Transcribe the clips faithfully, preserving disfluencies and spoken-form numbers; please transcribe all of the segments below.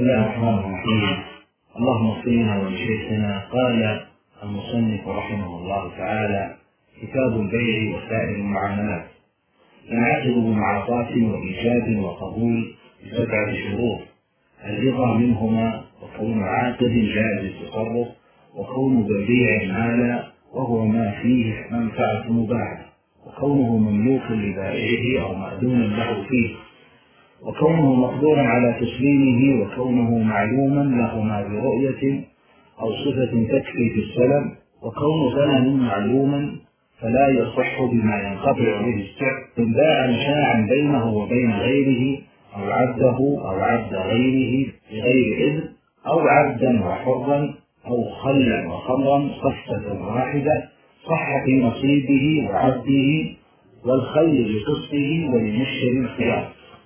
الله الرحمن الرحيم. اللهم اغفر لنا ولشيخنا. قال المصنف رحمه الله تعالى: كتاب البيع وسائر المعاملات ينعقد بمعاطاة وإيجاب وقبول بسبعة شروط: الرضا منهما، وكون عاقد جائز التصرف، وكون بيع مالا وهو ما فيه منفعة مباحة، وكونه مملوكا لبائعه أو مأذونا له فيه، وكونه مقدورا على تسليمه، وكونه معلوما لهما برؤية أو صفة تكفي في السلم، وكون ثمن معلوما فلا يصح بما ينقطع به السعر، إن باع مشاعا بينه وبين غيره أو عبده أو عبد غيره بغير إذن، أو عبدا وحرا، أو خلا وخمرا صفة واحدة، صح في نصيبه وعبده والخل لقسطه ولمشتري الخيار.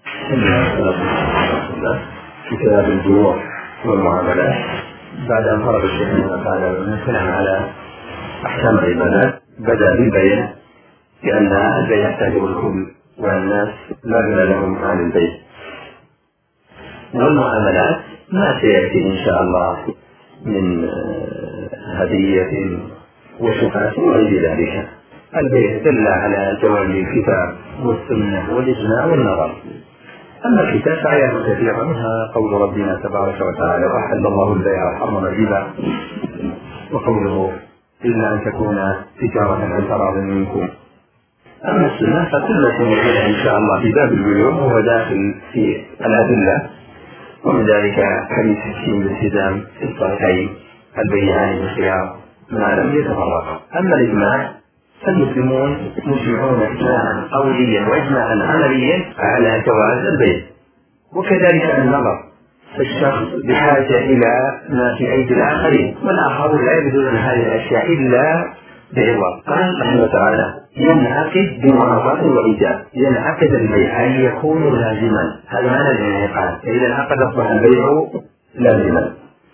كتاب البيوع والمعاملات بعد أن فرض الشيخ تعالى الكلام على أحكام العبادات بدأ بالبيع لأن البيع يحتاجه الكل والناس لا غنى لهم عن البيع، والمعاملات ما سيأتي إن شاء الله من هدية وشفاة وغير ذلك. البيع دل على جواز الكتاب والسنة والإجماع والنظر. أما الكتاب فآيات كثيرة منها قول ربنا تبارك وتعالى: وأحل الله البيع وحرم الربا، وقوله: إلا أن تكون تجارة عن تراض منكم. أما السنة فكل شيء إن شاء الله في باب البيوع هو داخل في الأدلة، ومن ذلك حديث الشيء بالالتزام في الصحيحين: البيعان بالخيار ما لم يتفرقا. أما الإجماع فالمسلمون مجمعون إجماعا قوليا وإجماعا عمليا على جواز البيع. وكذلك النظر، فالشخص بحاجة إلى ما في أيدي الآخرين، والآخرون لا يبذلون هذه الأشياء إلا بعوض. قال رحمه تعالى: ينعقد بمعاطاة وإيجاب. ينعقد البيع أي يكون لازما، هذا معنى الانعقاد. إذا انعقد أصبح البيع لازما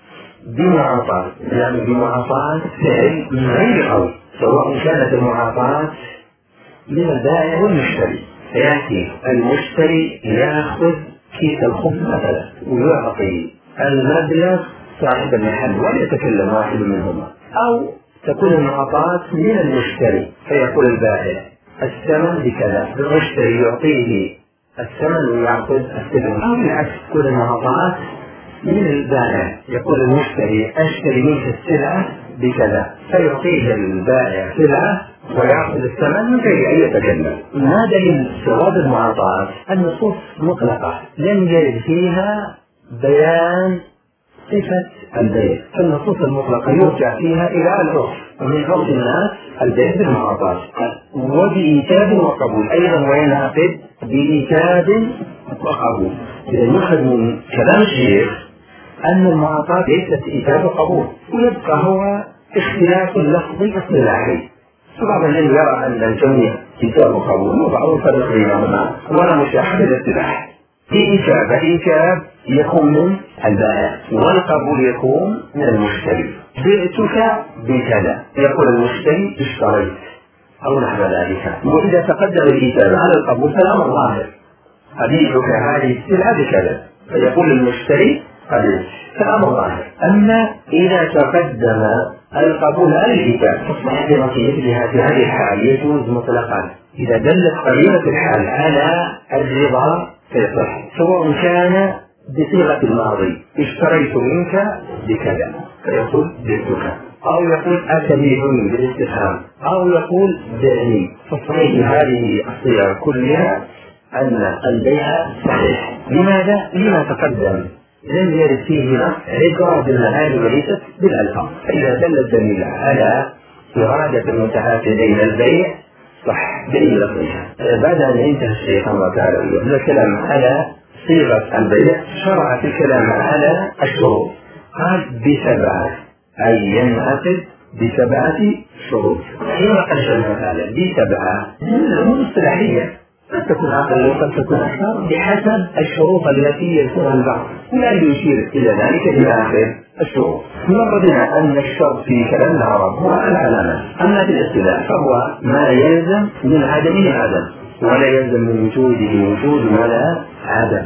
بمعاطاة، يعني بمعاطاة فعل من غير قول، سواء كانت المعاطاة من البائع والمشتري. فيأتي المشتري يأخذ كيس الخبز مثلا ويعطي المبلغ صاحب المحل وليتكلم واحد منهما، أو تكون المعاطاة من المشتري فيقول البائع: الثمن بكذا، المشتري يعطيه الثمن ويأخذ الثمن، أو العكس تكون المعاطاة من البائع يقول المشتري: أشتري منك السلعة بكذا، فيعطيه البائع سلعة ويأخذ الثمن من غير أن يتكلم. ما دليل ثواب المعاطاة؟ النصوص مطلقة لم يرد فيها بيان صفة البيع، فالنصوص المطلقة يرجع فيها إلى العرف، ومن عرف الناس البيع بالمعاطاة وبإيجاب وقبول أيضا، وينعقد بإيجاب وقبول. إذا يؤخذ من كلام الشيخ أن المعاطاة ليست إيجاب وقبول، ويبقى هو اختلاف لفظي اصطلاحي. بعض الذين يرى أن الجميع إيجاب وقبول، وبعضهم فرق بينهما ولا مشاحنة الاصطلاح. في إيجاب الإيجاب يكون من البائع، والقبول يكون من المشتري. بعتك بكذا، يقول المشتري: اشتريت، أو نحو ذلك. وإذا تقدم الإيجاب على القبول فالأمر ظاهر: أبيعك هذه السلعة بكذا، فيقول المشتري: قبل، فالأمر ظاهر. أما إذا تقدم القبول على الإيجاب فالصحيح في نصيحة في هذه الحال يجوز مطلقا. إذا دلت قرينة الحال على الرضا فيصح، سواء كان بصيغة الماضي: اشتريت منك بكذا، فيقول: بعتك، أو يقول: أتبيعني بالاستفهام، أو يقول: بعني. فالصحيح في هذه الصيغ كلها أن البيع صحيح. لماذا؟ لما تقدم لم يرد فيه نص عبارة بالمعاني وليست بالألفاظ. فإذا دل الدليل على إرادة المتعاقدين البيع صح دليل لفظها. بعد أن انتهى الشيخ الله تعالى من الكلام على صيغة البيع شرع في الكلام على الشروط. قال: بسبعة، أي ينعقد بسبعة شروط. حين قال الله تعالى بسبعة من اصطلاحية، قد تكون أقل وقد تكون أكثر بحسب الشروط التي يذكرها البعض، ولا يشير إلى ذلك في آخر الشروط. نردنا أن الشرط في كلام العرب هو العلامة، أما في الاصطلاح فهو ما يلزم من عدمه عدم، ولا يلزم من وجوده وجود ولا عدم.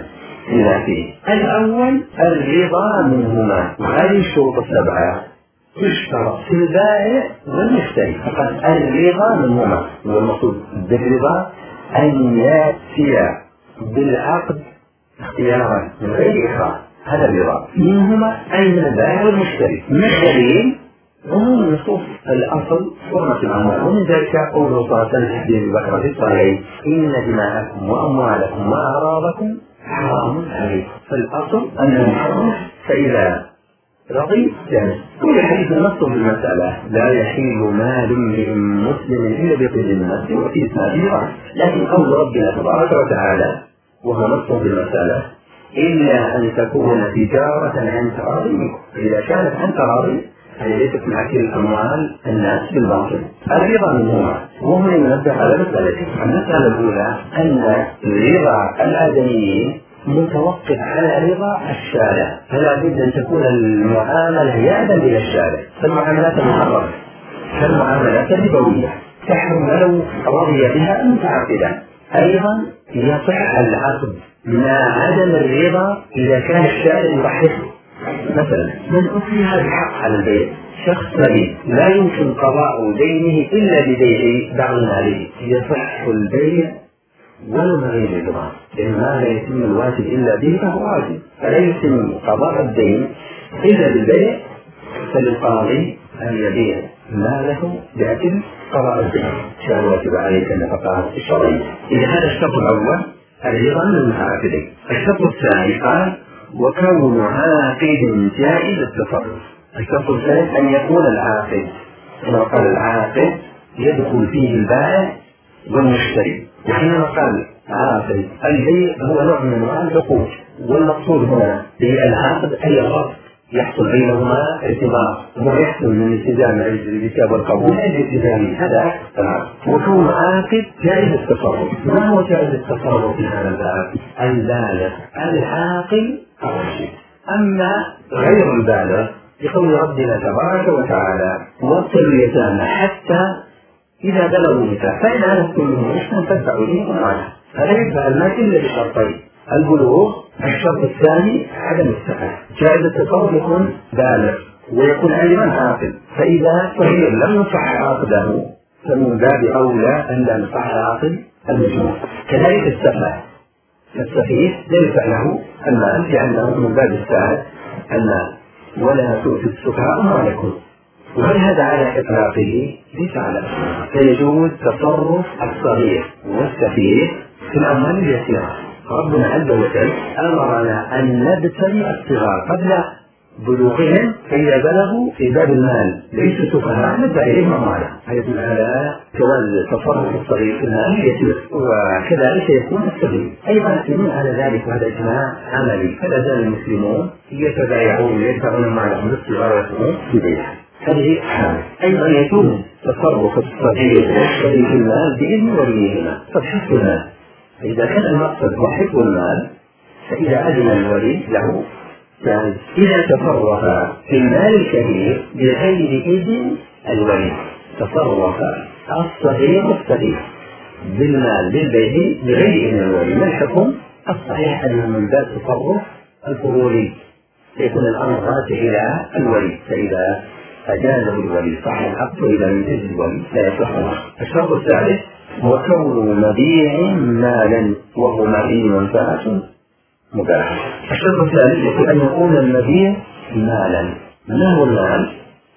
إلى فيه. الأول الرضا منهما، وهذه الشروط السبعة تشترط في البائع والمشتري فقط. الرضا منهما، والمقصود بالرضا أن يأتي بالعقد اختيارا من غير إكراه، هذا الرضا منهما أي من البائع والمشتري. من الدليل عموم نصوص الأصل حرمة الأموال، ومن ذلك قوله صلى الله عليه وسلم في حديث بكر في الصحيحين إن دماءكم وأموالكم وأعراضكم حرام عليكم، فالأصل أنه حرام، فإذا رضي جاز. كل حديث نص في المسألة لا يحل مال امرئ مسلم إلا بقيد النفس وفي إسناده، لكن قول ربنا تبارك وتعالى وهو نص في المسألة إلا أن تكون تجارة عن تراضي منكم، إذا كانت عن تراضي هذه ليست من أكل أموال الناس بالباطل. الرضا منهما، وهو ينبه على مسألتين. المسألة الأولى أن رضا الآدميين متوقف على رضا الشارع، فلا بد أن تكون المعاملة يأذن إلى الشارع، فالمعاملات المحرمة كالمعاملات الربوية تحرم لو رضي بها المتعاقدان. أيضا يصح العقد مع عدم الرضا إذا كان الشارع يرحبه. مثلا من أكره الحق على البيع، شخص مريض لا يمكن قضاء دينه إلا ببيع بعض ماله، يصح البيع ولو من غير الرضا، لأن ما لا يتم الواجب إلا به فهو واجب، فلا يتم قضاء الدين إلا بالبيع، فللقاضي أن يبيع ماله بأجل قضاء الدين، كان واجب عليك النفقات الشرعية. إذا هذا الشرط الأول الرضا من المتعاقدين. الشرط الثاني قال وكون عاقد جائز التصرف. الشرط الثالث أن يكون العاقد، كما قال العاقد يدخل فيه البائع والمشتري، وحينما قال عاقد البيع هو نوع من انواع العقود، والمقصود هنا بالعقد اي الغرض يحصل بينهما ارتباط، ويحصل من التزام الكتاب والقبول الالتزامي، هذا تمام. وكون عاقد جائز التصرف. ما هو جائز التصرف في هذا الباب؟ البالغ العاقل الرشيد. اما غير البالغ بقول ربنا تبارك وتعالى وابتلوا اليتامى حتى إذا بلغوا النكاح فإن آنستم منهم رشدا فادفعوا إليهم أموالهم. هذا يدفع المال إلا بشرطين: البلوغ، الشرط الثاني عدم السفه. جائز التصرف يكون بالغ ويكون علما عاقل، فإذا صغير لم يصح عاقله فمن باب أولى أن لا يصح عاقل المجنون. كذلك السفه، السفيه لا يدفع له المال لأنه من باب الساعة المال، ولا تؤتوا السفهاء أموالكم. وهل هذا على إطلاقه؟ ليس على إطلاقه، فيجوز تصرف الصغير والسفيه في الأموال اليسيرة. ربنا عز وجل أمرنا أن نبتلي الصغار قبل بلوغهم، فإذا بلغوا في باب المال ليسوا سفهاء ندفع إليهم أموالهم. هذا يدل على جواز تصرف الصغير في المال اليسير، وكذلك يكون السفيه أيضا يدل على ذلك، وهذا إجماع عملي. فلا زال المسلمون يتبايعون ويدفعون أموالهم للصغار ويكونون في بيعهم. هذه حالة. أيضا يكون تصرف الصغير والصغير في المال بإذن وليهما. فبحفظ المال، إذا كان المقصد هو حفظ المال فإذا أذن الولي له يعني إذا تصرف في المال الكبير بغير إذن الولي، تصرف الصغير والصغير بالمال بالبيع بغير إذن الولي، ما الحكم؟ الصحيح أنه من باب تصرف الفضولي، يكون الأمر راجع إلى الولي، فإذا أجازه الولي صح العقد، وإذا لم يجز الولي لا يصح العقد. الشرط الثالث هو كون مبيع مالا وهو ما فيه منفعة مباحة. الشرط الثالث يقول أن يكون المبيع مالا. ما هو المال؟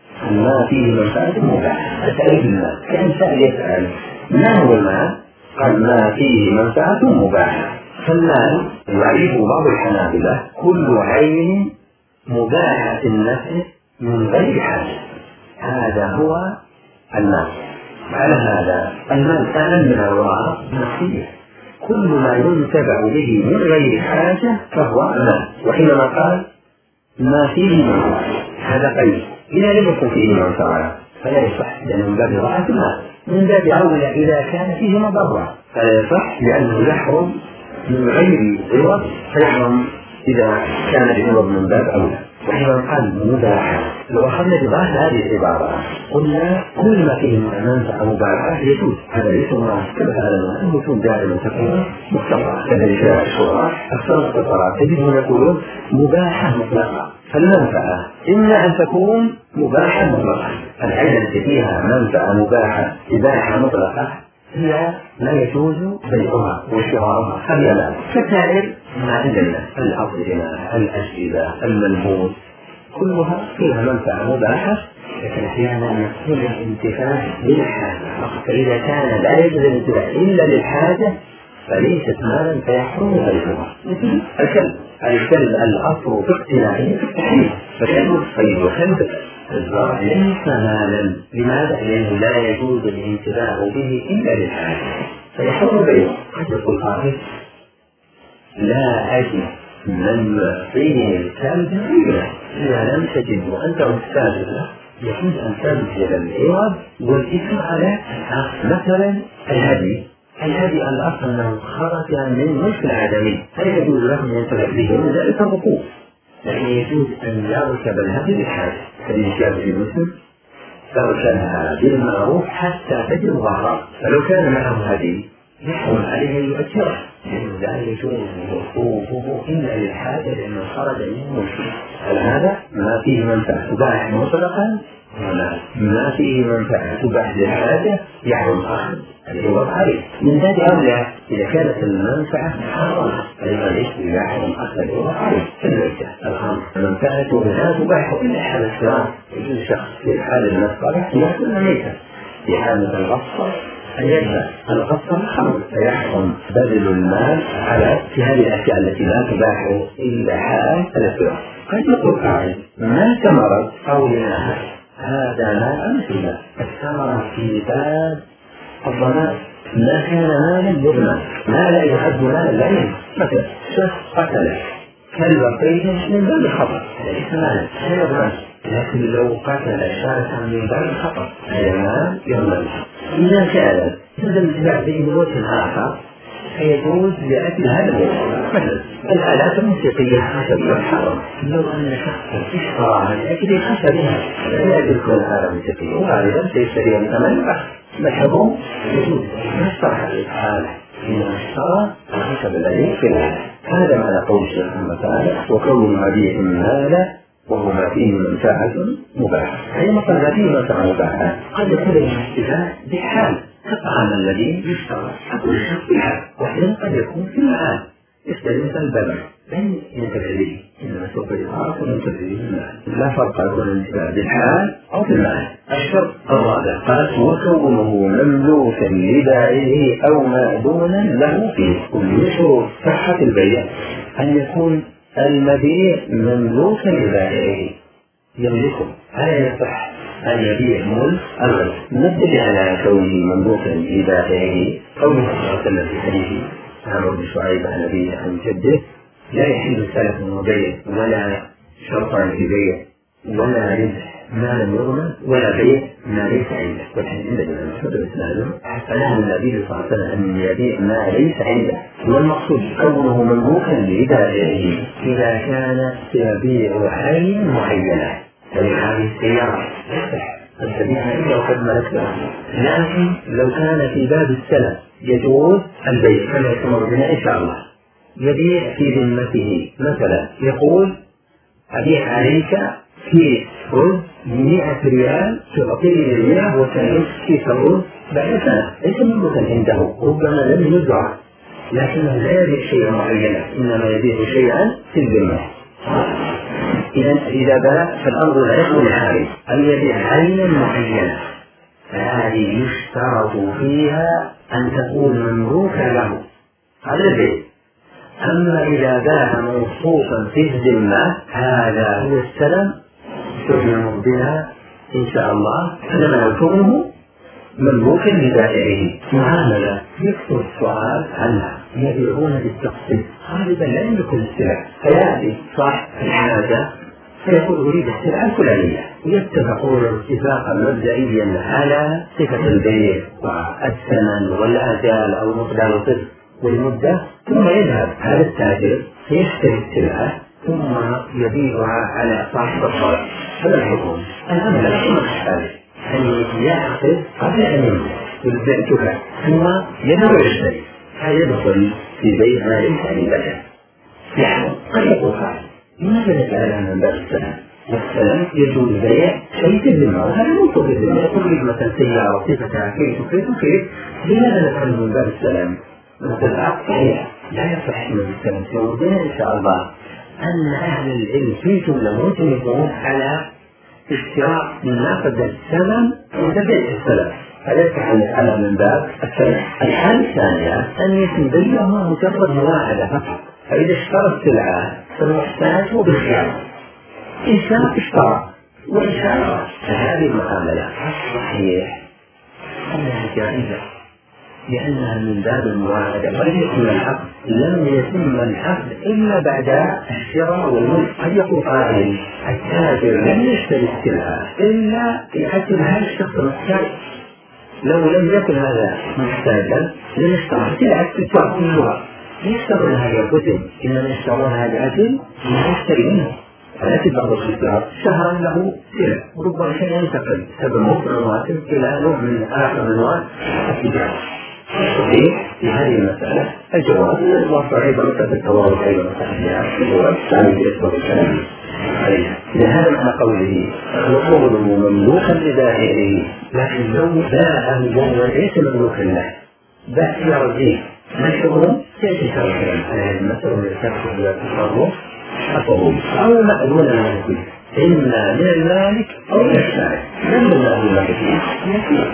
ما فيه منفعة مباحة. تعريف المال كأن سأل يسأل ما هو المال؟ قال ما فيه منفعة مباحة. فالمال يعرفه بعض الحنابلة كل عين مباحة النفع من غير حاجة، هذا هو المال. على هذا المال كان من أوراق نفسية، كل ما ينتفع به من غير حاجة فهو مال. وحينما قال ما فيه منفعة هذا قيد، إذا لم يكن فيه منفعة فلا يصح، لأنه من باب ضاعة المال. من باب أولى إذا كان فيه مضرة فلا يصح، لأنه يحرم من غير عوض، فيحرم إذا كان العوض من باب أولى. وحين قال مباحة لو أخذنا بضاعة هذه العبارة قلنا كل ما فيه منفعة مباحة يجوز. هذا ليس مراد كما تعلمون أن يكون دائما تكون مختصرة كذلك الشراح أكثر مختصرات تجدهم يقولون مباحة مطلقة. فالمنفعة إما أن تكون مباحة مطلقة، العين التي فيها منفعة مباحة إباحة مطلقة هي لا يجوز بيعها وشراؤها. هذا لا. فالسائر ما عندنا الأطعمة الأجهزة الملبوس كلها فيها منفعة مباحة، لكن أحيانا يكون الانتفاع للحاجة. فإذا كان لا يجوز الانتفاع إلا للحاجة فليست مالا فيحرم بيعها. مثل الكلب، الكلب الأصل في اقتناعه في التحريم، فكلب الصيد وكلب الزرع ليس مالا. لماذا؟ لأنه لا يجوز الانتفاع به إلا للحاجة فيحرم بيعه. قد يقول قائل لا أجد من يعطيني الكلب غيره، إذا لم تجد وأنت محتاج له يجوز أن تبذل العوض والإثم على مثلا الهدي. الهدي الأصل أنه خرج من ملك العدمي، هل يجوز له أن ينتفع به من ذلك الركوب؟ لكن يجوز أن يركب الهدي للحاجة. فإن جاء في مسلم تركبها بالمعروف حتى تجد ظهرها، فلو كان معه هدي يحرم عليه أن يؤجره، لأنه لا يجوز وقوفه إلا للحاجة لأنه خرج من ملكه. هل هذا ما فيه منفعة تباح مطلقا؟ ولا ما فيه منفعة تباح للحاجة يحرم أخذ العوض عليه. من ذلك أولى إذا كانت المنفعة حرامة فلما الاسم يحرم أخذ العوض عليه. فالميتة الخمس منفعته لا تباح إلا حال الشراء. يجوز شخص في حال المسألة يأكل ميتة، في حالة الغصة أن يدفع الغصة الخمر فيحرم بذل المال على في هذه الأشياء التي لا تباح إلا حال الشراء. قد يقول قائل ما ثمرت قولنا هذا لا أمثلة الثمرة في باب الضمان ما كان مالا يضمن، ما لا يحد مالا لا يضمن. مثلا شخص قتل كلب صيد من باب الخطأ ليس مالا لا يضمن، لكن لو قتل شاركا من باب الخطأ هذا مال يضمن. إذا كانت تدل الاتباع به من وجه آخر فيجوز لأجل هذا الوجه. مثلا الآلات الموسيقية خشبية حرام، لو أن شخصا اشترى من أجل خشبها لا يدرك الآلة الموسيقية وغالبا سيشتريها من ثمن بخس مشهور يجوز ما اشترى هذه الآلة إنما اشترى الخشب الذي في الآلة. هذا ما نقول الشيخ محمد تعالى وكون مبيع مالا وهو ما فيه منفعة مباحة. أي مثلا ما فيه منفعة مباحة قد يكون الاستفاء بحال الطعام الذي يشترى أقول الشخص بحال، وحين قد يكون في المعاد يشتري مثل البلع لن ينتفع به، إنما سوف يعرف وينتفع به المعاد. لا فرق بين الانتفاع بالحال أو في المعاد. الشرط الرابع قال وكونه مملوكا لبائعه أو مأذونا له فيه. كل شروط صحة البيع أن يكون المبيع مملوكا لبائعه يملكه، هذا يصح أن يبيع ملك الغير نبدأ على كونه مملوكا لبائعه. قوله صلى الله عليه وسلم في حديث عمرو بن شعيب عن أبيه عن جده لا يحل سلف وبيع ولا شرطان في بيع ولا ربح ما لم يضمن ولا بيع ما ليس عنده. والحديث عندنا المشهور الإسلام فنهى النبي صلى الله عليه وسلم أن يبيع ما ليس عنده. والمقصود كونه مملوكا لبائعه إذا كان يبيع عين معينة فلهذه السيارة يصح أن تبيعها إلا وقد ملكتها، لكن لو كان في باب السلف يجوز البيع كما يتمر بنا إن شاء الله. يبيع في ذمته مثلا يقول أبيع عليك كيس رز بمئة ريال تعطيني المئة وتعيش كيس الرز بعد سنة، ليس مملوكا عنده، ربما لم يزرع لكنه لا يبيع شيئا معينا إنما يبيع شيئا في الذمة. إذا إذا باع فالأمر لا يكون عارف أن يبيع عينا معينة فهذه يشترط فيها أن تكون مملوكا له هذا البيع. أما إذا باع موصوفا في الذمة هذا هو السلم تؤمن بها إن شاء الله فلما يكونه مملوكا لبائعه. معاملة يكثر السؤال عنها يبيعون بالتقسيط غالبا لا يملكون السلع فيأتي صاحب الحاجة فيقول أريد السلعة الفلانية ويتفقون اتفاقا مبدئيا على صفة البيع والثمن والأجال أو مقدار الصرف والمدة، ثم يذهب هذا التاجر فيشتري السلعة ثم يبيعها على صاحب الطلب. هذا الحكم. الآن الحكم الثالث أن يعقد قبل أن يملك يبيعها ثم يبيع ويشتري. هذا يدخل في بيع ما ليس عندك. يعني قد يقول قائل لماذا نتعلم من باب السلام؟ والسلام يجوز بيع شيء في الذمة، وهذا منطق الذمة. يقول لك مثلا سيارة صفتها كيف وكيف وكيف، لماذا نتعلم من باب السلام؟ مثلا صحيح لا يصح من السلام. سيوردنا إن شاء الله أن أهل العلم في جملة متفقون على اشتراء ناقد الثمن وتبيع السلام. هذا يتعلم من باب السلام. الحالة الثانية أن يتم بيعها مجرد مواعدة فقط. فإذا اشترى السلعة فالمحتاج هو بالخيار، إن شاء اشترى وإن شاء فهذه المعاملة صحيح أنها جائزة لأنها من باب المواعدة. قد يكون العقد لم يتم العقد إلا بعد الشراء والملك. قد يقول قائل التاجر لم يشتري السلعة إلا لأجل هذا الشخص المحتاج، لو لم يكن هذا محتاجا لم يشترى السلعة تتبع كلها. يشترون هذا الكتب إنما يشترونها لأجل ما يشتري منه. فلكن بعض الشجار شهرا له سلع وربما شيء ينتقل سبب مصر إلى نوع من آخر أنواع التجارة. في هذه المسألة الجواب الوصف أيضا مثل التواضع أيضا مثل الجواب الثاني يشبه الكلام عليها. لهذا معنى قوله وقوله مملوكا لبائعه، لكن لو باعه وهو ليس مملوكا له باع يرضيه مشهور كيف شرعا هذه المسألة من الشخص إلى التصرف أفضل أو مأذون المالك إما من المالك أو من الشارع. لم يمأذون المالك يكفي.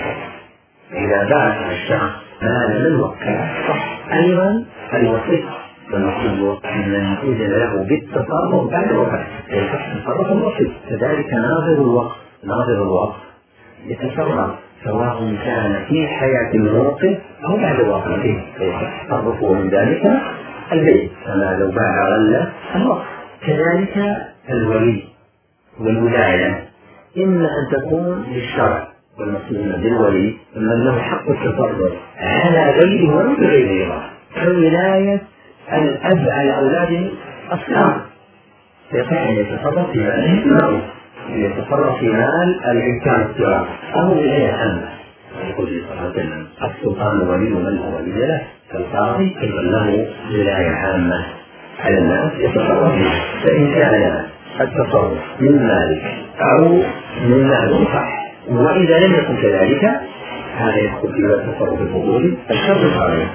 إذا باع الشخص مال من وكله أيضا الوسيط فنقول أن إذن له بالتصرف بعد الوفاة يتصرف الوسيط. كذلك ناظر الوقت ناظر الوقت يتصرف سواء كان في حياة الموقف أو بعد وفاته فيتصرفه من ذلك البيت. كما لو باع غلة الوقت. كذلك الولي والولاية إما أن تكون للشرع والمسلمين بالولي من له حق التصرف على غيره ومن غيره كولاية الأب على أولاد الصغار يصح أن يتصرف في مال يتصرف في مال الإنسان الصغار أو ولاية عامة. يقول صلى الله عليه وسلم السلطان ولي من هو ولي له كالقاضي أيضا له ولاية عامة على الناس يتصرف فيه. فإن كان التصرف من مالك أو من مال صح، وإذا لم يكن كذلك هذا يدخل في التصرف الفضولي. الشرط الثاني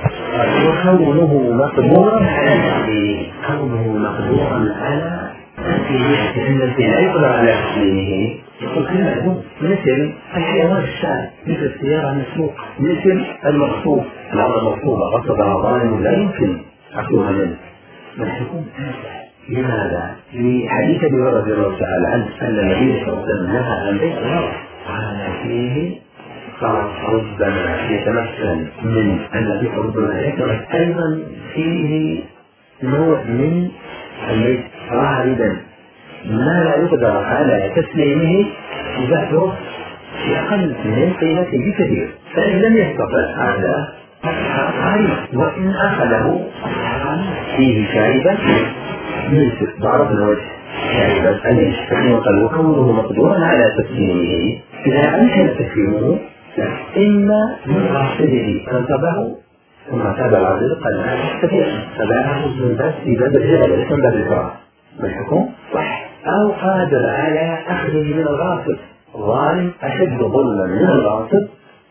وكونه مقدورا على تسليمه. كونه مقدورا على تسليمه لأن الفعل يقدر على تسليمه يقول كلمة مثل الحيوان الشارع مثل السيارة المسروقة مثل المغصوب. الأمر المغصوبة غصب ظالم لا يمكن أخذها منه الحكم تاسع. لماذا؟ لحديث ابي هريره رضي الله تعالى عنه ان النبي صلى الله عليه وسلم نهى عن بيع الغرض قال فيه قال ربما يتمثل من الذي ربما يتمثل ايضا فيه نوع من البيع غالبا ما لا يقدر على تسليمه يباعه في اقل من قيمته بكثير. فان لم يستطع هذا غالبا وان اخذه فيه شاربا يوسف ضرب الوجه شاربا أن يشتري وقال وكونه مقدورا على تسليمه إذا أمكن تسليمه إما من غاصبه فانتبهوا ثم تابع العرض قال لا يستطيع فباعه من بس في باب الجهل ليس من باب الكراهة والحكم صح. أو قادر على أخذه من الغاصب ظالم أشد ظلما من الغاصب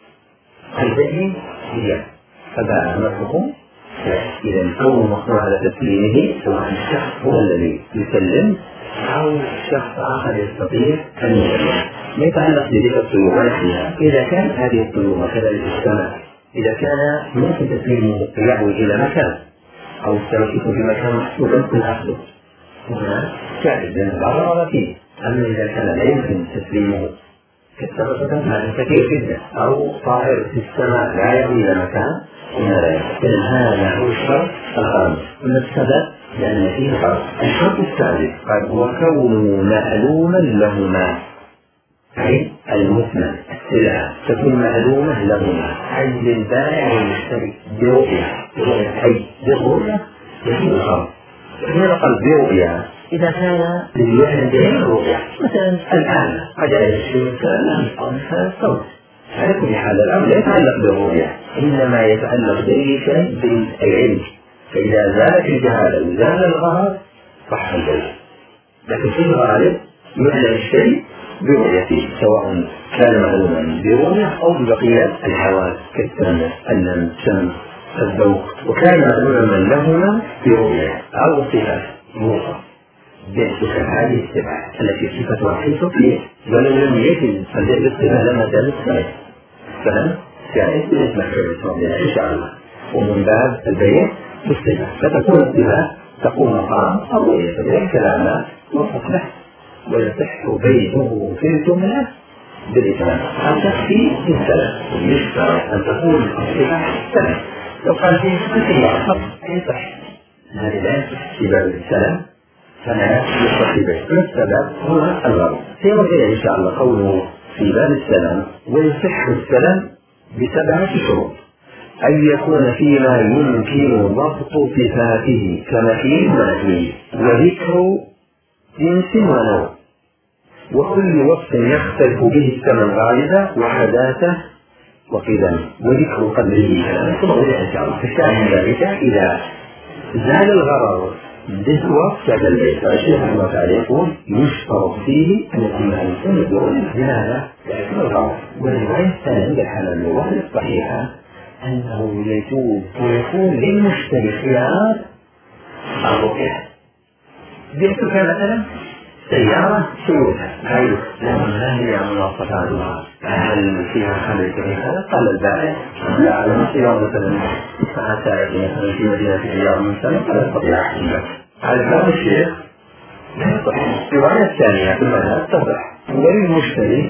البيع هي فباع الحكم. إذا كونه مقدور على تسليمه سواء الشخص هو الذي يسلم أو شخص آخر يستطيع أن يسلم. ما يتعلق بذلك الطيور ونحنها إذا كانت هذه الطيور كذلك السماء إذا كان ممكن تسليمه يعود إلى مكان أو السمكة في مكان محسوب يمكن أخذه هنا جائز لأن الضرر فيه. أما إذا كان لا يمكن تسليمه كالسمكة هذا كثير جدا أو طائر في السماء لا يعود إلى مكان إذن هذا هو الشرط الخامس. من السبب لأن فيه فرق. الشرط الثالث قال وكونه معلوما لهما أي المثمن السلعة تكون معلومة لهما أي للبائع والمشتري برؤية برؤية أي برؤية يجب الخمر هنا قلب برؤيا إذا كان للوحدة غير رؤيا، مثلا الآن قد يشير الكلام أو الصوت، على كل حال الأمر لا يتعلق بالرؤيا، إنما يتعلق بأي شيء بالعلم. فإذا زالت الجهالة وزال الغرض صح البيت، لكن في الغالب يعلم الشيء برؤيته، سواء كان معلوما برؤية أو ببقية الحواس كالسمع، اللمس، الشم، الذوق، وكان معلوما لهما برؤية أو صفة موصى بصفة هذه السبعة التي صفتها حيث فيه، ولو لم يجد فالذي بالصفة لما زالت سائد، فهم سائد باسم الحرية إن شاء الله. ومن باب البيع بالصفة فتكون الصفة تقوم مقام الرؤية، فذلك العلامات وصف له ويصح بيته في الجملة بالإتمام. أن تكفي السلام ويشترط أن تكون الصفة سلام. لو قال فيه سلام فقط يصح، هذه لا يصح في باب السلام فلا يصح في بيته. السبب هو الغرض. سيرجع إن شاء الله قوله في باب السلام ويصح السلام بسبعة شروط: أن يكون فيما يمكن ضبط صفاته كمكين ونهي، وذكر جنس ونوع، وكل وصف يختلف به الثمن غالبا وحداثة وقدم، وذكر قدره. ثم إن شاء الله فالشاهد ذلك إذا زال الغرض بالوصف هذا البيت. الشيخ رحمه الله تعالى يقول يشترط فيه أن يكون الإنسان يدور لماذا؟ لأجل الغرض. والرواية الثانية عند الحلال الرواية الصحيحة أنه يجوز ويكون للمشتري خيار الرؤية. بيعتك مثلا سيارة سيوتها هاي لا هي عن مواصفاتها، هل فيها خلل كبيرة؟ قال البائع لا على سيارة مثلا فأتى مثلا في مدينة الرياض من سنة فلا يستطيع أحد. على هذا الشيء لا يصح. الرواية الثانية في المذهب تصح وللمشتري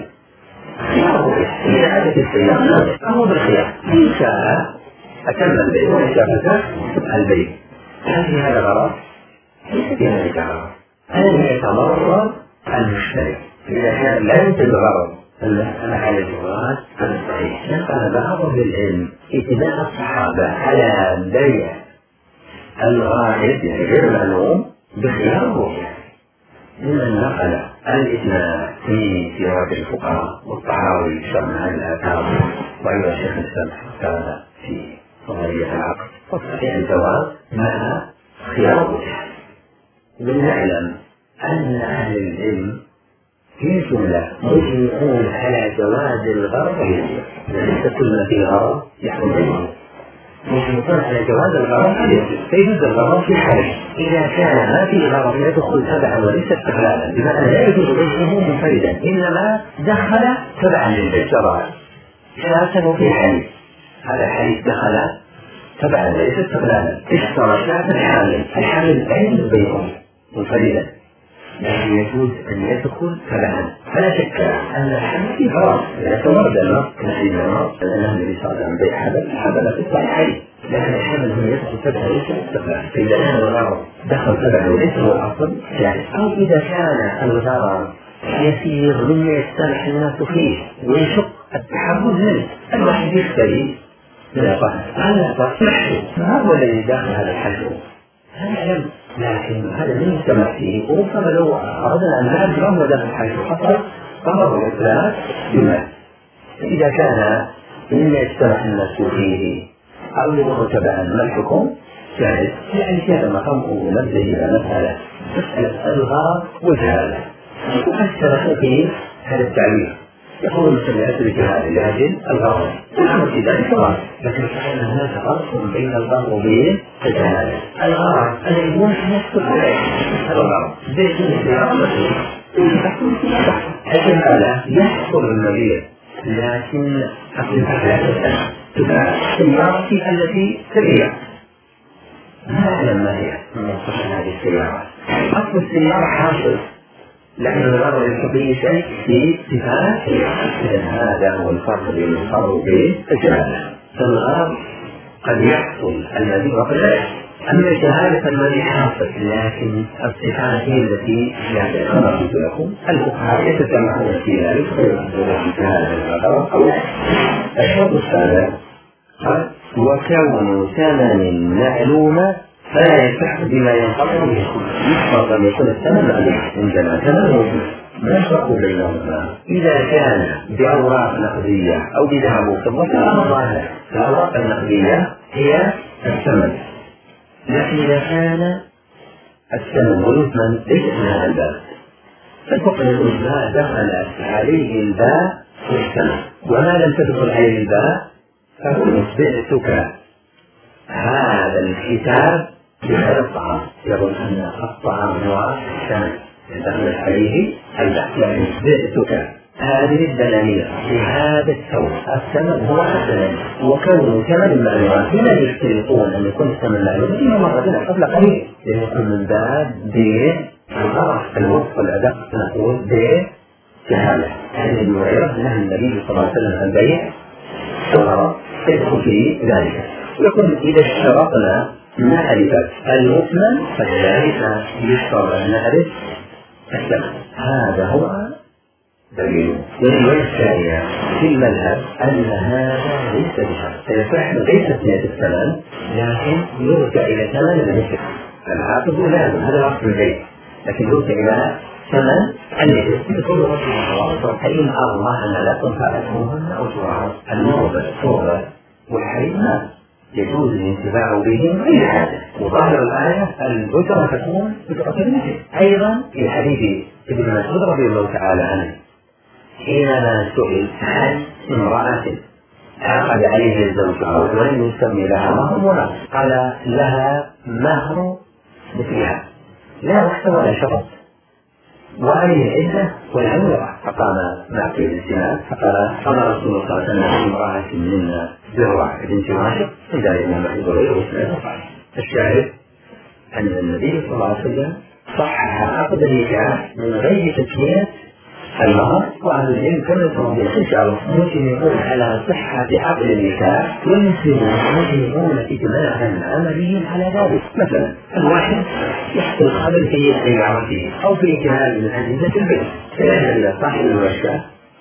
إذا عادت السيارة فهو بالخيار، إن شاء أتم البيت وإن شاء فتح البيت. هل في هذا غرض؟ ليس في هذا غرض. أن يتضرر المشتري إذا كان لا يوجد غرض أنا على الجواز الصحيح. نقل بعض العلم اتباع الصحابة على بيع الغائب غير معلوم بخيار الرؤية، ممن نقل الإثناء في سيرة الفقهاء والطحاوي شرح الآثار وأيضا شيخ الإسلام كان في نظرية العقد وصحيح الجواز مع خيار الرؤية. ونعلم أن أهل العلم في الجملة مجمعون على جواز الغرض، ليس كل ما فيه غرض يحكم به، مجمعون على جواز الغرض فيجوز الغرض في حاله إذا كان ما فيه غرض يدخل تبعا وليس استقلالا، بمعنى لا يجوز بيعه منفردا إنما دخل تبعا للبيت شرعا شاته في حال، هذا حديث دخل تبعا وليس استقلالا، اشترى شاة الحامل الحامل عين بينهم منفردا، لكن يجوز أن يدخل تبعا. فلا شك أن الحمل في غرض يتورد النص كنحيد النص أن النبي صلى الله عليه وسلم بيع حبل حبل في الصحيحين، لكن الحمل هو يدخل تبعا وليس استقلالا. فإذا كان الغرض دخل تبعا وليس هو الأصل يعني، أو إذا كان الغرض يسير مما يسترح الناس فيه ويشق التحمل منه، الواحد يشتري لا طهر هذا طهر ما هو الذي داخل هذا الحشو هذا علم، لكن هذا لم يسمع فيه. وربما لو أردنا أن نعرف ما هو داخل الحشو حصل طهر الإطلاق بما إذا كان مما يسترح الناس فيه أو يدخل تبعا ما الحكم جائز، يعني هذا مقام ونبذه إلى مسألة مسألة الغرض والجهالة وأشترك فيه هذا التعليم. يقول المسلمات بجهال لأجل الغرض والأمر في ذلك غرض، لكن فإن هناك فرق بين الغرض وبين الجهالة. الغرض الذي ممكن يحصل عليه هذا الغرض زي السيارة مثلا، الجهالة يحصل المبيع لكن أصلها لا تسأل تباع السيارة التي تبيع ما أعلم ما هي من صحة هذه السيارة. أصل السيارة حاصل لأن الغرض الحقيقي شيء في صفات، إذا هذا هو الفرق بين الغرض وبين الجهالة. فالغرض قد يحصل الذي وقد لا يحصل، أما الجهالة الذي حاصل لكن الصفات هي التي يعني خرجت لكم. الفقهاء يتجمعون في ذلك ويحصلون في هذا الغرض أو لا. الشرط السابع قال وكون ثمن معلومة فلا يصح بما ينقطع به يشترط أن يكون الثمن عليه عندنا ثمن ما يفرق بينهما. إذا كان بأوراق نقدية أو بذهب وفضة فالظاهر الأوراق النقدية هي الثمن، لكن إذا كان الثمن والثمن ليس من هذا الباب فالفقه الأجزاء دخلت عليه الباء والثمن، وما لم تدخل عليه الباء فقل بعتك هذا الكتاب بهذا الطعام، يقول أن الطعام هو الثمن يدخل عليه الباء، يعني بعتك هذه الدنانير بهذا الثوب، الثمن هو الثمن وكونه ثمن معلومات. لماذا يشترطون أن يكون الثمن معلومات؟ إنه مرة قبل قليل يكون من باب بيع الغرض الوصف الأدق نقول بيع جهالة. هذه المعيرة نهى النبي صلى الله عليه وسلم عن بيع الغرض يدخل في ذلك. ويكون إذا اشترطنا معرفة المثمن فكذلك يشترط أن نعرف الثمن. هذا هو دليل. والرواية الثانية في المذهب أن هذا ليس بشرط، فيصح ليست نية الثمن لكن يرجع إلى ثمن المثل. العاقد لازم هذا الأصل البيع، لكن يرجع إلى ثمن المثل. كل رجل فإن الله أن لا تنفعتهن أو تراعى الموضع الصورة والحريم يجوز الانتفاع بهم غير هذا. وظاهر الآية الأجرة تكون أجرة المثل. أيضا في حديث ابن مسعود رضي الله تعالى عنه حينما سئل عن امرأة عقد عليه الزوج ولم يسمي لها مهر مناسب قال لها مهر مثلها لا وقت ولا شرط وعليه عدة والعمرة. فقام معقل السنان فقال قال رسول الله صلى الله عليه وسلم امرأة منا زروع بنت راشد إذا لم يحضر غيره الشاهد أن النبي صلى الله عليه وسلم صحح عقد النكاح من غير تسمية المهر. وأهل العلم كما يقولون ممكن يقول على صحة عقد النكاح والمسلمون ممكن يقولون إجماعا عمليا على ذلك. مثلا الواحد يحصل خلل في سيارته أو في كهال من أجهزة البيت فيذهب إلى صاحب الورشة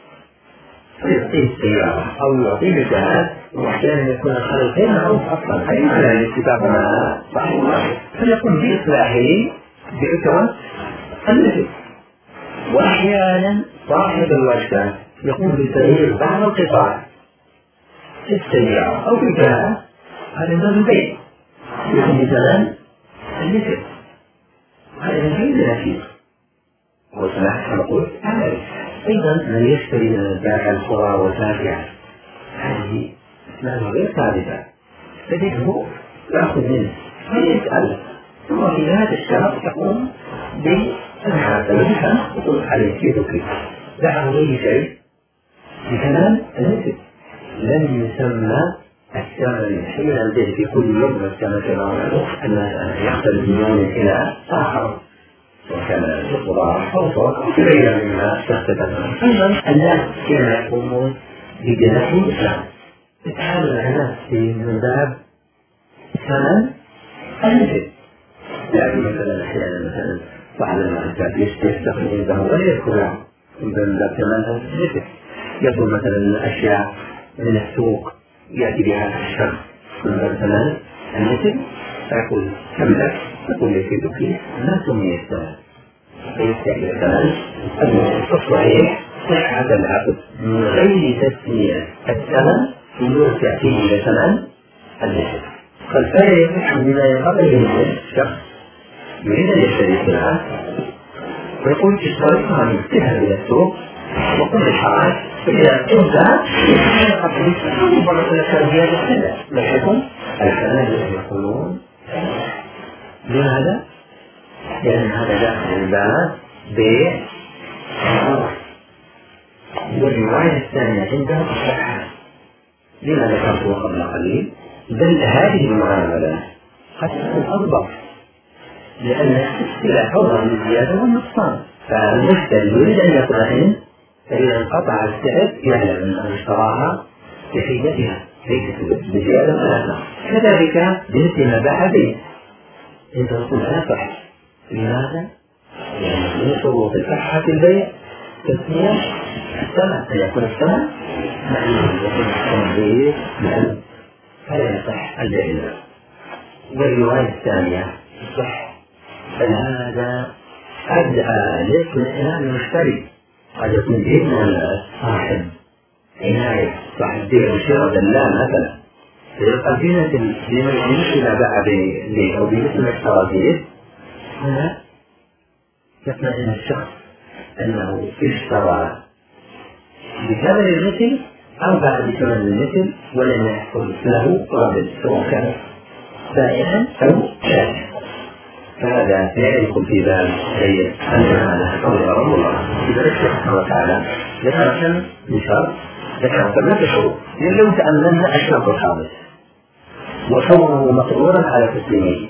فيعطيه السيارة أو يعطيه الجهاز، وأحيانا يكون الخلل غير معروف أصلا أي على الاتفاق مع صاحب الورشة فيقوم بإصلاحه بأجرة المثل. وأحيانا صاحب الورشة يقوم بتغيير بعض القطع في السيارة أو في الجهاز هذا من البيت يقوم بثمن المثل. هذا غير نفيس وصلاح نقول عارف. أيضا من يشتري من البائع القرى والفاكهة هذه اسمها غير ثابتة فجده يأخذ منه ويسأل ثم في هذا الشهر تقوم بالحاسة يقول عليه كيف وكيف دعه غير شيء بكلام المثل. لم يسمى الثمن حين البيع في كل يوم الثمن كما معروف أن يختلف من يوم إلى آخر وكان الخضار أو صوت أو كليا مما تختلف. أيضا الناس كانوا يقومون بجناح الإسلام يتعامل مع الناس من باب ثمن المثل. يعني مثلا أحيانا مثلا بعض المعدات يستخدم عنده ولا يذكرها من باب ثمن المثل. يقول مثلا الأشياء من السوق يأتي بها الشخص من باب ثمن المثل فيقول كم لك؟ يقول لك كيف ما سمي الثمن فيستعمل الثمن الصحيح صحة العقد من غير تسمية الثمن يرجع فيه إلى ثمن المثل. فالفرق يصح بما يقابل من الشخص يريد أن يشتري سلعة ويقول اشتريتها من تذهب إلى السوق وقل الحراج فإذا كنت قد يستخدم مرة لك زيادة السلع لكن الحنابلة يقولون لماذا؟ لأن هذا داخل الباب بيع الغرض. والرواية الثانية عندهم الصحة لما ذكرته قبل قليل بل هذه المعاملة قد تكون أضبط لأن السلع حرة للزيادة والنقصان فالمشتري يريد أن يطمئن فإذا انقطع السعر يعلم أنه اشتراها بحيلتها ليست بزيادة ولا نقص. كذلك بمثل ما باع به انت تقول لا صح. لماذا؟ لأن من شروط صحة البيع تسمية الثمن أن يكون الثمن معلوم يكون التنظير معلوم فلا يصح البيع. والرواية الثانية صح، فهذا أدعى للاطمئنان المشتري. قد يكون بإذن صاحب عناية صاحب بيع وشراء دلال مثلا، فيبقى بينة بمثل ما باع به أو بمثل ما اشترى به، هنا يطمئن الشخص أنه اشترى بثمن المثل أو باع بثمن المثل ولم يحصل له ربح، سواء كان بائعا أو شاريا. فهذا يعرف في باب شيء أن هذا قول الله إذا ذكر سبحانه وتعالى ذكر كم بشرط، ذكر ثلاثة شروط. لو تأملنا الشرط الخامس وكونه مقرورا على تسليمه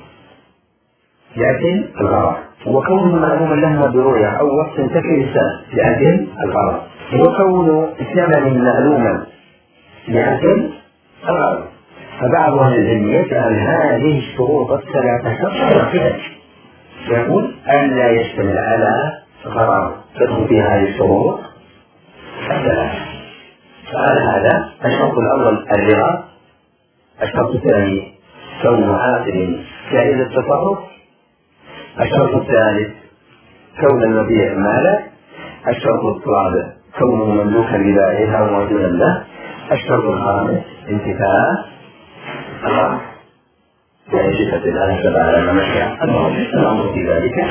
لأجل الغرض، وكونه معلوما لهما برؤية أو وقت تكفي لسان لأجل الغرض، وكونه ثمن معلوما لأجل الغرض. فبعض أهل العلم يجعل هذه الشروط الثلاثة شرطا واحدا، يقول أن لا يشتمل على غرض تدخل فيها هذه الشروط الثلاثة. فقال هذا الشرط الأول الرضا، الشرط الثاني كون عاقل جائز التصرف، الشرط الثالث كون المبيع مالا، الشرط الرابع كونه مملوكا لبائعها وموجودا له، الشرط الخامس انتفاء الغرض. يعني صفة الآن تبع على مشاع الأمر في ذلك.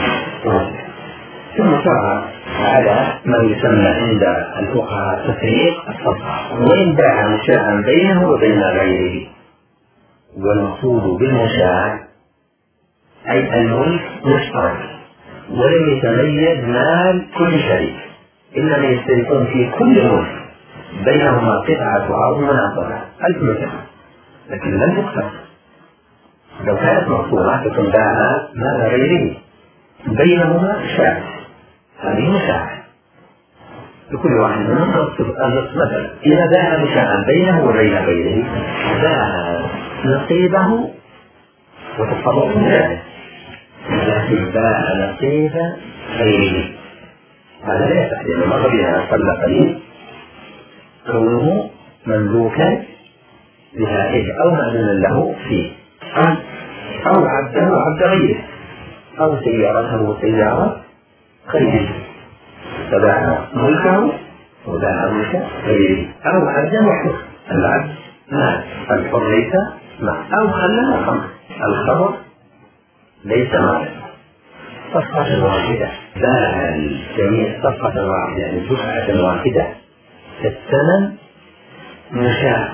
ثم شرع على ما يسمى عند الفقهاء تفريق الصفقة، وإن باع مشاعا بينه وبين غيره. والمقصود بالمشاع أي الملك مشترك ولم يتميز مال كل شريك، إنما يشتركون في كل ملك بينهما قطعة أرض مناصرة ألف متر، لكن لم يقسم. لو كانت مقصورة تكون باعها مال غيره بينهما شاع، هذه مشاع لكل واحد منهم النصف مثلا. إذا باع مشاعا بينه وبين غيره باع نصيبه وتصرف ذلك، لكن باع نصيب غيره هذا لا يصح، لأن مر بها قبل قليل كونه مملوكا لهذه أو مأذونا له فيه، أو عبده عبد غيره، أو سيارته سيارة غيره، فباع ملكه وباع ملك غيره، أو عبده وحده. العبد مال، الحر ليس مال، أو خلى الخمر، الخمر ليس مال. صفقة واحدة باع الجميع صفقة واحدة، يعني دفعة واحدة الثمن مشاع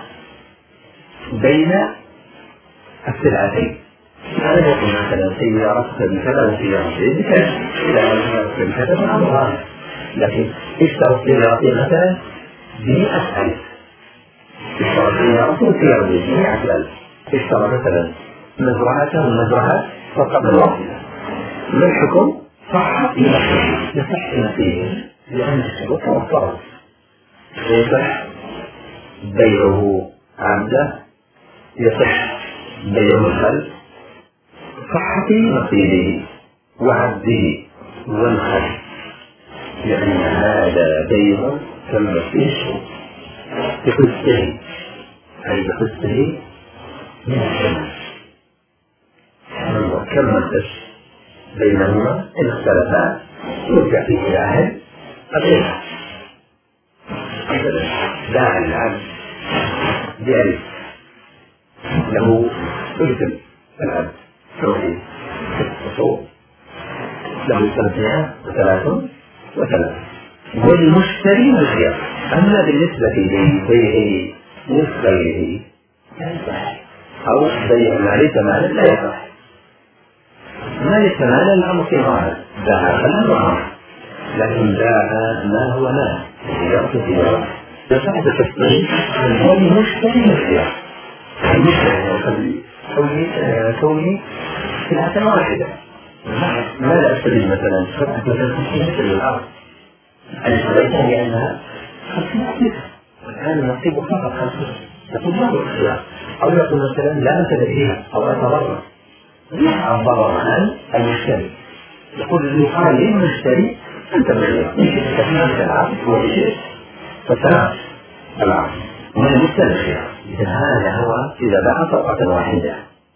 بين السلعتين. هذا يقول مثلا سيارة بكذا وسيارة بكذا، إلى أن بكذا فالأمر، لكن اشتروا سيارتين مثلا بمئة ألف، اشتروا سيارتين سيارة بمئة ألف، اشترى مثلا مزرعة ومزرعة فقط الواحدة، ما الحكم؟ صح يصح نفسه لأن الشروط توفرت، يصح بيعه عمدا، يصح بيعه الخلف، صحة نصيبه وعبده والخلف، لأن هذا بيع كما فيه الشروط بحسه، أي بحسه من الثمن كما الدش بينهما إن اختلفا يرجع فيه إلى أهل الغير. مثلا باع العبد بألف له ثلث العبد توحيد وصول له ثلاثمائة وثلاثون وثلاثة، والمشتري مخير. أما بالنسبة لبيعه نصف غيره لا يصح، أو بيع ما ليس مالا لا يصح. ما ليس مالا الأمر في غاية، باع خلا وغاية، لكن باع ما هو مال سيارة سيارة يصح بتصديق والمشتري مخير. المشتري كوني سلعة واحدة، ما لا أستدل مثلا فتحة مثلا خمسين متر للأرض، أنا اشتريتها لأنها خمسين متر والآن نصيب فقط خمسين، تقول ما هو الخيار، أو يقول مثلا لا أنت فيها أو أتضرر، لا أضرر عن المشتري، يقول المقال للمشتري أنت مخير، إيش تتكلم العقد وإيش فتناش العقد من المشتري الخيار. إذا هذا هو إذا باع صفقة واحدة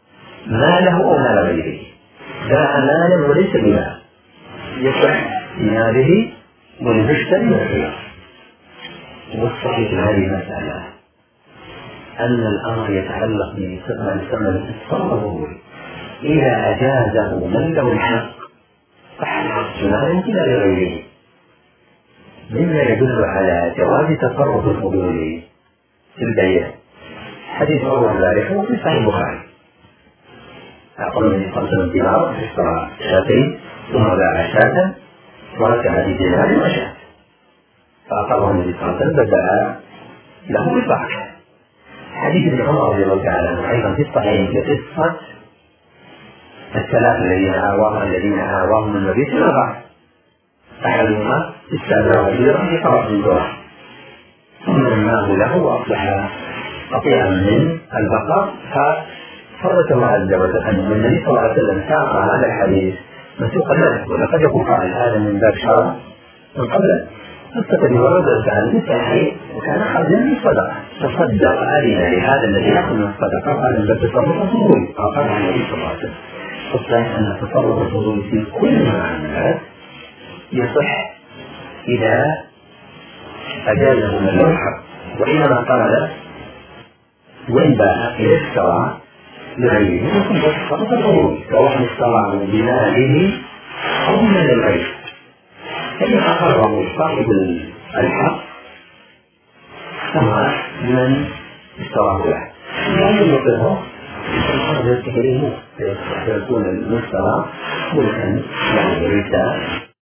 ماله أو مال غيره، باع مالا وليس بمال، يصح بماله والمشتري والخيار. والصحيح في هذه المسألة أن الأمر يتعلق بثمن التصرف إذا أجازه من له الحق فحسنا يمكن لغيره، مما يدل على جواز تصرف الفضول في البيع. حديث عمر ذلك هو في صحيح البخاري، أقول من يقدم دينار اشترى شاتين ثم باع شاة ورجع بدينار وشاة، فأقره النبي صلى الله عليه وسلم بدأ له بالبركة. حديث ابن عمر رضي الله تعالى عنه أيضا في الصحيح كقصة الثلاثة الذين آواهم الذين آواهم النبي صلى الله عليه وسلم، أحدهما استأذن رجلا في فرس الدرع ثم رماه له وأصبح قطيعا من البقر، ففرج الله عز وجل عنه. والنبي صلى الله عليه وسلم ساق هذا الحديث مسوقا له، ولقد يكون قائل هذا من باب شرع من قبل فاستقد ورد عن التحقيق وكان خرجا من الصدقة، تصدق علينا لهذا الذي يأخذ من الصدقة قال ان التصرف الفضولي، قال النبي صلى الله عليه وسلم الصحيح ان التصرف الفضولي في كل المعاملات يصح إذا أجازه من له الحق، وإنما قال وإن باع إذا اشترى لغيره يكون التصرف الفضولي سواء اشتراه بماله أو بمال الغير، فإن أقره صاحب الحق سمع من اشتراه له لأن يطلبه الحق يستحيله فيكون المشترى ملكا يعني ريتا